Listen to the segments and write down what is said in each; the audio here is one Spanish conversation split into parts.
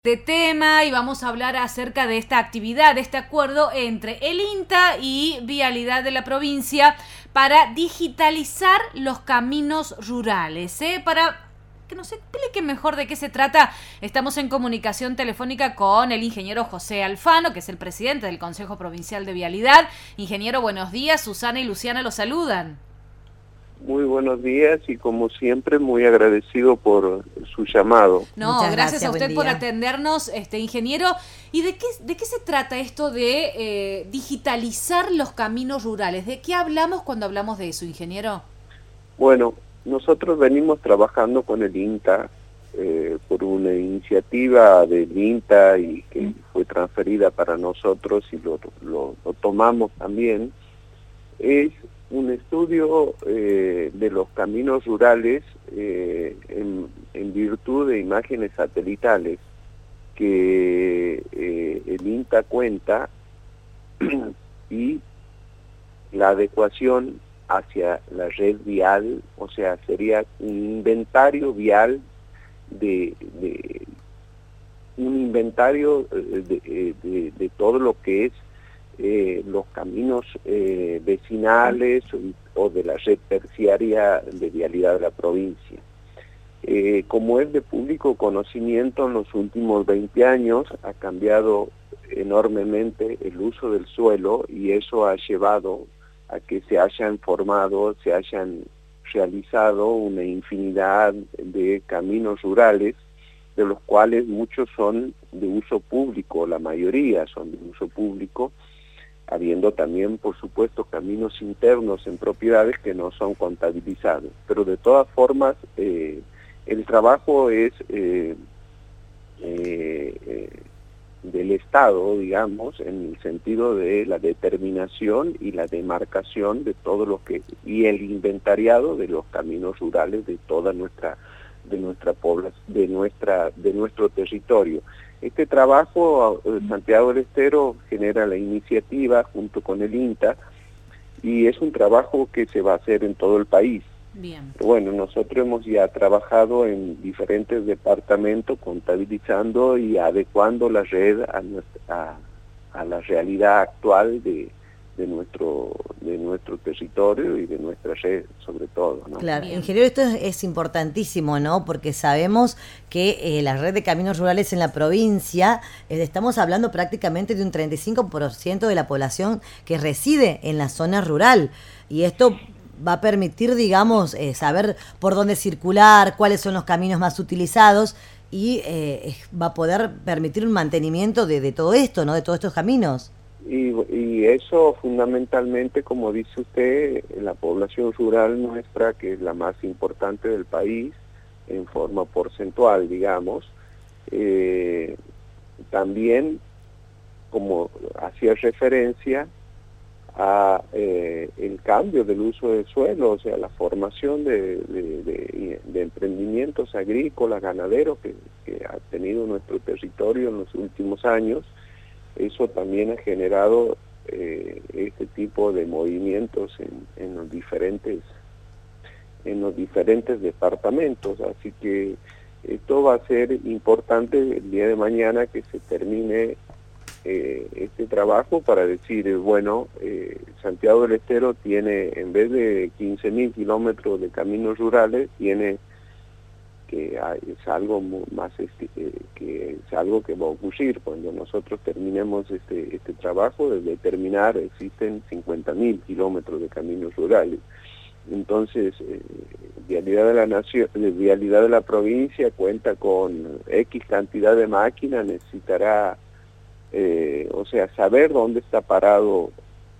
De tema y vamos a hablar acerca de esta actividad, de este acuerdo entre el INTA y Vialidad de la provincia para digitalizar los caminos rurales, para que nos explique mejor de qué se trata. Estamos en comunicación telefónica con el ingeniero José Alfano, que es el presidente del Consejo Provincial de Vialidad. Ingeniero, buenos días. Susana y Luciana lo saludan. Muy buenos días y como siempre muy agradecido por su llamado. No, gracias a usted por atendernos, ingeniero. ¿Y de qué se trata esto de digitalizar los caminos rurales? ¿De qué hablamos cuando hablamos de eso, ingeniero? Bueno, nosotros venimos trabajando con el INTA por una iniciativa del INTA y que fue transferida para nosotros y lo tomamos también. Es un estudio de los caminos rurales en virtud de imágenes satelitales que el INTA cuenta y la adecuación hacia la red vial, o sea, sería un inventario vial de todo lo que es los caminos vecinales o de la red terciaria de vialidad de la provincia. Como es de público conocimiento, en los últimos 20 años ha cambiado enormemente el uso del suelo y eso ha llevado a que se hayan realizado una infinidad de caminos rurales, de los cuales muchos son de uso público, la mayoría son de uso público, habiendo también, por supuesto, caminos internos en propiedades que no son contabilizados. Pero de todas formas, el trabajo es del Estado, digamos, en el sentido de la determinación y la demarcación de todo lo que, y el inventariado de los caminos rurales de toda nuestro territorio. Este trabajo, Santiago del Estero genera la iniciativa junto con el INTA y es un trabajo que se va a hacer en todo el país. Bien. Bueno, nosotros hemos ya trabajado en diferentes departamentos contabilizando y adecuando la red a la realidad actual de nuestro territorio y de nuestra red, sobre todo, ¿no? Claro, ingeniero, esto es importantísimo, ¿no? Porque sabemos que la red de caminos rurales en la provincia, estamos hablando prácticamente de un 35% de la población que reside en la zona rural, y esto va a permitir, digamos, saber por dónde circular, cuáles son los caminos más utilizados, y va a poder permitir un mantenimiento de todo esto, ¿no? De todos estos caminos. Y eso fundamentalmente, como dice usted, la población rural nuestra, que es la más importante del país, en forma porcentual, digamos, también, como hacía referencia, a el cambio del uso del suelo, o sea, la formación de emprendimientos agrícolas, ganaderos que ha tenido nuestro territorio en los últimos años. Eso también ha generado este tipo de movimientos en los diferentes departamentos, así que esto va a ser importante el día de mañana que se termine este trabajo para decir, bueno, Santiago del Estero tiene, en vez de 15.000 kilómetros de caminos rurales, tiene que es algo más que es algo que va a ocurrir cuando nosotros terminemos este trabajo de determinar. Existen 50.000 kilómetros de caminos rurales. Entonces, Vialidad de la Nación, Vialidad de la provincia cuenta con X cantidad de máquinas, necesitará saber dónde está parado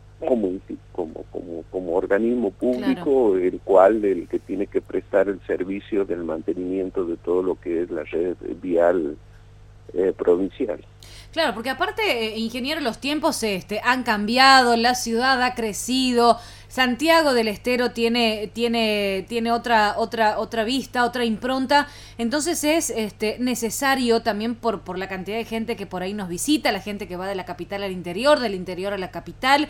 como organismo público, claro, el que tiene que prestar el servicio del mantenimiento de todo lo que es la red vial provincial. Claro, porque aparte, ingeniero, los tiempos han cambiado, la ciudad ha crecido, Santiago del Estero tiene otra vista, otra impronta, entonces es necesario también por la cantidad de gente que por ahí nos visita, la gente que va de la capital al interior, del interior a la capital,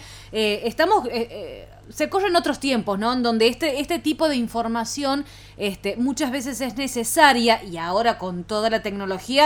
se corren otros tiempos, ¿no? En donde este tipo de información muchas veces es necesaria, y ahora con toda la tecnología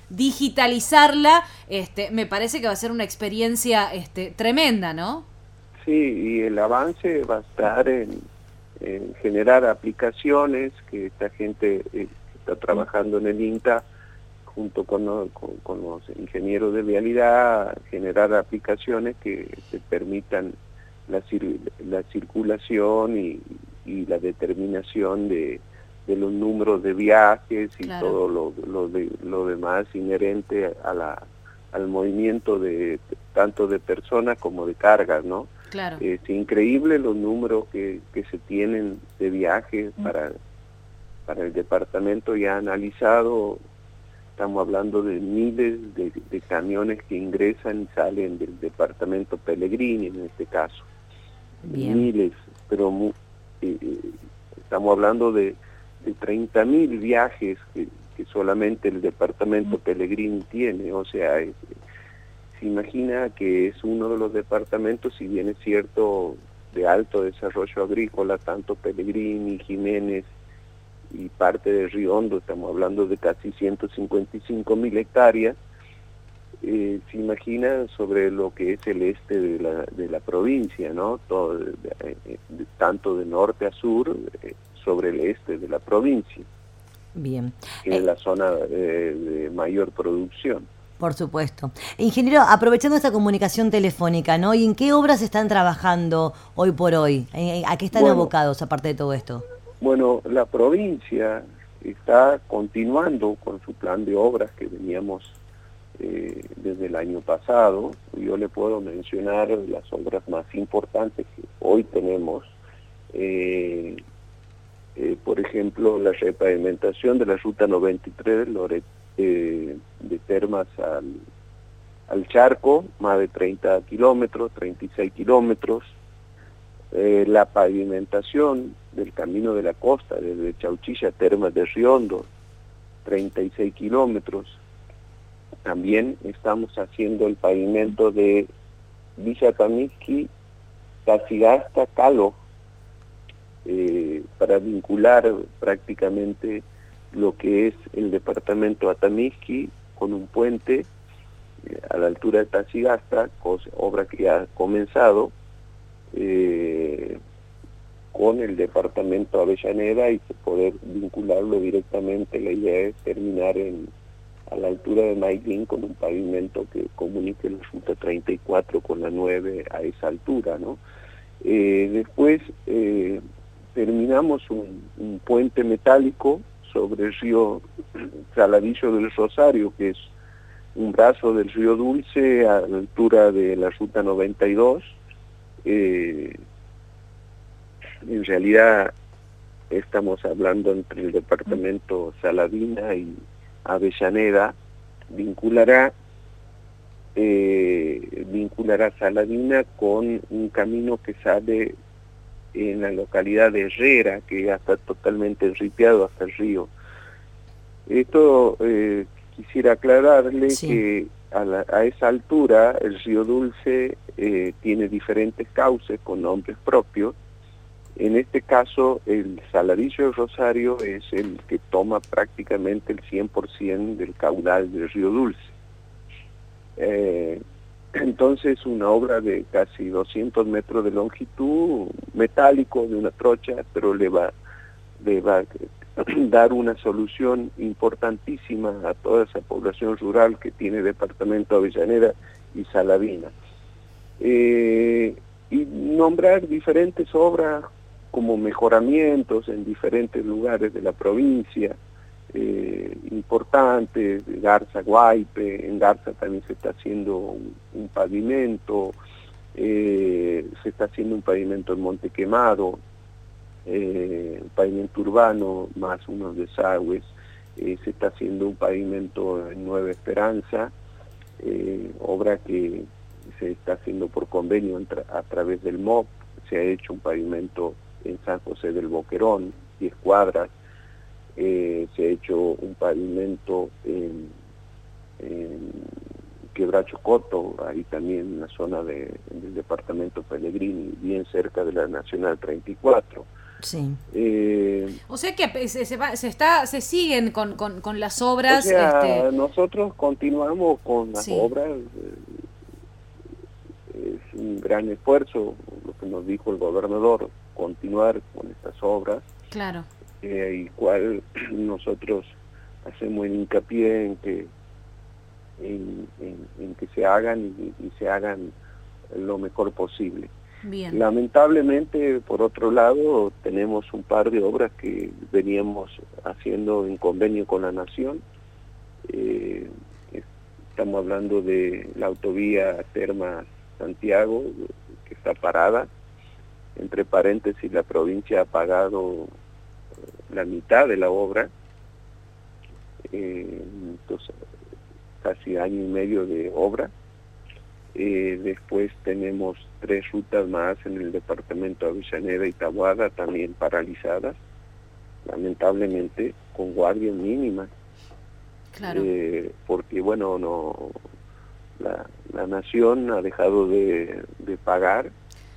digitalizarla, me parece que va a ser una experiencia tremenda, ¿no? Sí, y el avance va a estar en generar aplicaciones que esta gente que está trabajando en el INTA junto con los ingenieros de vialidad, generar aplicaciones que te permitan la circulación y la determinación de los números de viajes y claro, todo lo demás inherente al movimiento tanto de personas como de cargas, ¿no? Claro. Es increíble los números que se tienen de viajes para el departamento ya analizado. Estamos hablando de miles de camiones que ingresan y salen del departamento Pellegrini en este caso. Bien. Miles, pero estamos hablando de 30.000 viajes que solamente el departamento Pellegrini tiene. O sea, se imagina que es uno de los departamentos, si bien es cierto, de alto desarrollo agrícola, tanto Pellegrini, Jiménez y parte de Río Hondo, estamos hablando de casi 155.000 hectáreas, se imagina sobre lo que es el este de la provincia, ¿no? Todo, tanto de norte a sur, sobre el este de la provincia. Bien. Que es la zona de mayor producción. Por supuesto. Ingeniero, aprovechando esta comunicación telefónica, ¿no? ¿Y en qué obras están trabajando hoy por hoy? ¿A qué están abocados aparte de todo esto? Bueno, la provincia está continuando con su plan de obras que veníamos desde el año pasado. Yo le puedo mencionar las obras más importantes que hoy tenemos. Por ejemplo, la repavimentación de la ruta 93 de Termas al Charco, más de 30 kilómetros, 36 kilómetros. La pavimentación del Camino de la Costa, desde Chauchilla a Termas de Río Hondo, 36 kilómetros. También estamos haciendo el pavimento de Villa Atamisqui, Tacigasta, Calo, para vincular prácticamente lo que es el departamento Atamisqui con un puente a la altura de Tacigasta, obra que ya ha comenzado, con el departamento Avellaneda y poder vincularlo directamente. La idea es terminar a la altura de Mailín con un pavimento que comunique la ruta 34 con la 9 a esa altura, ¿no? Después terminamos un puente metálico sobre el río Saladillo del Rosario, que es un brazo del río Dulce a la altura de la ruta 92. En realidad estamos hablando entre el departamento Saladina y Avellaneda, vinculará Saladina con un camino que sale en la localidad de Herrera, que ya está totalmente enripiado hasta el río. Esto quisiera aclararle que a esa altura el río Dulce tiene diferentes cauces con nombres propios. En este caso, el Saladillo de Rosario es el que toma prácticamente el 100% del caudal del río Dulce. Entonces, una obra de casi 200 metros de longitud, metálico, de una trocha, pero le va a dar una solución importantísima a toda esa población rural que tiene departamento Avellaneda y Saladina. Y nombrar diferentes obras como mejoramientos en diferentes lugares de la provincia, importantes, Garza, Guaype. En Garza también se está haciendo un pavimento, se está haciendo un pavimento en Monte Quemado, un pavimento urbano más unos desagües, se está haciendo un pavimento en Nueva Esperanza, obra que se está haciendo por convenio a través del MOP. Se ha hecho un pavimento en San José del Boquerón, 10 cuadras, se ha hecho un pavimento en Quebracho Coto, ahí también en la zona del departamento Pellegrini, bien cerca de la Nacional 34. Sí. O sea que se siguen con las obras. O sea, nosotros continuamos con las obras. Es un gran esfuerzo lo que nos dijo el gobernador, continuar con estas obras. Claro. Y cual nosotros hacemos el hincapié en que se hagan y se hagan lo mejor posible. Bien. Lamentablemente, por otro lado, tenemos un par de obras que veníamos haciendo en convenio con la Nación. Estamos hablando de la autovía Termas-Santiago, que está parada. Entre paréntesis, la provincia ha pagado la mitad de la obra. Entonces, casi año y medio de obra. Después tenemos 3 rutas más en el departamento de Avellaneda y Taboada, también paralizadas, lamentablemente con guardia mínima. Claro. Porque bueno, la Nación ha dejado de pagar.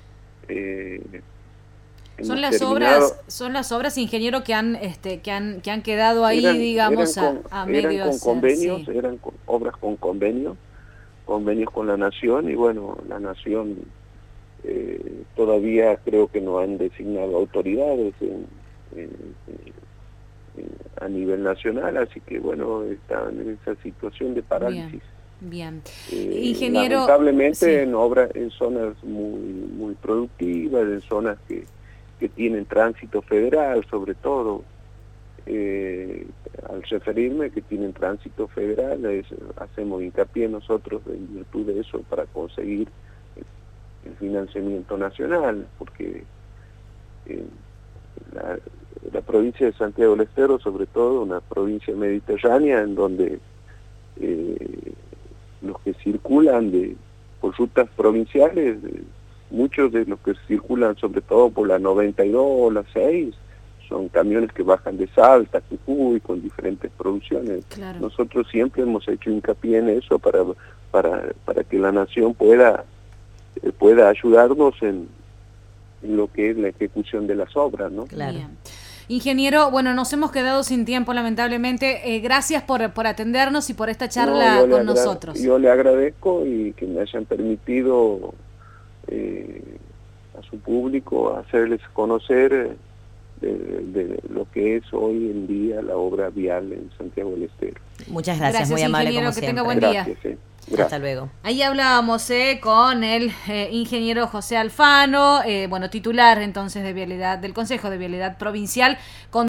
Son las obras, ingeniero, que han quedado ahí, digamos, a medio hacer. Eran obras con convenios con la Nación, y bueno, la Nación todavía creo que no han designado autoridades a nivel nacional, así que bueno, están en esa situación de parálisis. Bien. Ingeniero, lamentablemente en zonas muy productivas, en zonas que tienen tránsito federal, sobre todo. Al referirme que tienen tránsito federal, hacemos hincapié nosotros en virtud de eso para conseguir el financiamiento nacional, porque la provincia de Santiago del Estero, sobre todo una provincia mediterránea en donde los que circulan por rutas provinciales, muchos de los que circulan sobre todo por la 92 o la 6, son camiones que bajan de Salta, Jujuy, con diferentes producciones. Claro. Nosotros siempre hemos hecho hincapié en eso para que la Nación pueda ayudarnos en lo que es la ejecución de las obras, ¿no? Claro. Bien. Ingeniero, bueno, nos hemos quedado sin tiempo, lamentablemente. Gracias por atendernos y por esta charla con nosotros. Yo le agradezco y que me hayan permitido a su público hacerles conocer de lo que es hoy en día la obra vial en Santiago del Estero. Muchas gracias, muy amable ingeniero, como que siempre. tenga buen día. Gracias. Hasta luego. Ahí hablábamos con el ingeniero José Alfano, titular entonces de Vialidad, del Consejo de Vialidad Provincial, con